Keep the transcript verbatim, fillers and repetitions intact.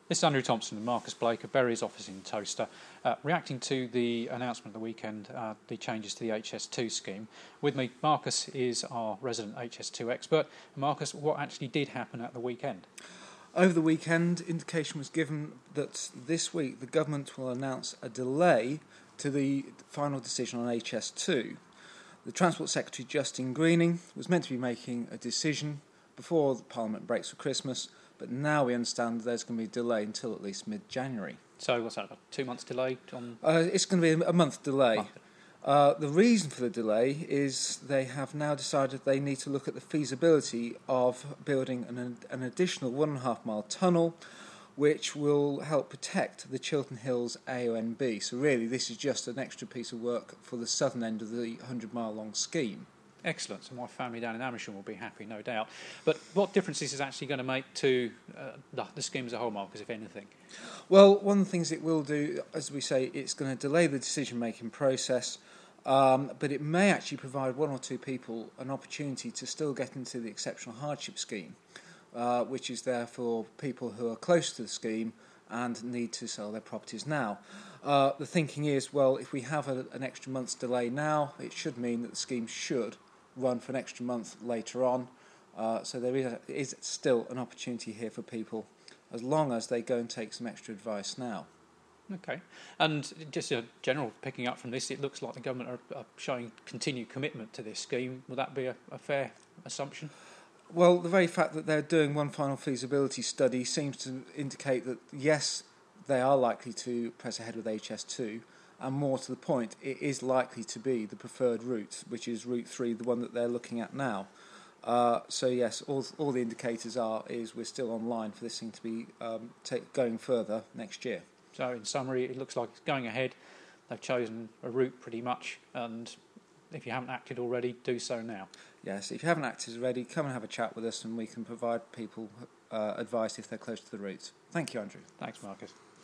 This is Andrew Thompson and Marcus Blake of Berry's office in Towcester, uh, reacting to the announcement of the weekend, uh, the changes to the H S two scheme. With me, Marcus is our resident H S two expert. Marcus, what actually did happen at the weekend? Over the weekend, indication was given that this week the government will announce a delay to the final decision on H S two. The Transport Secretary, Justine Greening, was meant to be making a decision before the Parliament breaks for Christmas, but now we understand there's going to be a delay until at least mid-January. So what's that, a two months delay? On Uh, it's going to be a month delay. Month. Uh, the reason for the delay is they have now decided they need to look at the feasibility of building an, an additional one and a half mile tunnel, which will help protect the Chiltern Hills A O N B. So really this is just an extra piece of work for the southern end of the one hundred mile long scheme. Excellent, so my family down in Amersham will be happy, no doubt. But what difference is this actually going to make to uh, the, the scheme as a whole, Marcus, if anything? Well, one of the things it will do, as we say, it's going to delay the decision-making process, um, but it may actually provide one or two people an opportunity to still get into the exceptional hardship scheme, uh, which is there for people who are close to the scheme and need to sell their properties now. Uh, the thinking is, well, if we have a, an extra month's delay now, it should mean that the scheme should run for an extra month later on. Uh, so there is, a, is still an opportunity here for people as long as they go and take some extra advice now. Okay. And just a general picking up from this, it looks like the government are, are showing continued commitment to this scheme. Would that be a, a fair assumption? Well, the very fact that they're doing one final feasibility study seems to indicate that, yes, they are likely to press ahead with H S two, and more to the point, it is likely to be the preferred route, which is Route three, the one that they're looking at now. Uh, so yes, all, all the indicators are is we're still online for this thing to be um, take, going further next year. So in summary, it looks like it's going ahead. They've chosen a route pretty much, and if you haven't acted already, do so now. Yes, if you haven't acted already, come and have a chat with us and we can provide people uh, advice if they're close to the route. Thank you, Andrew. Thanks, Marcus.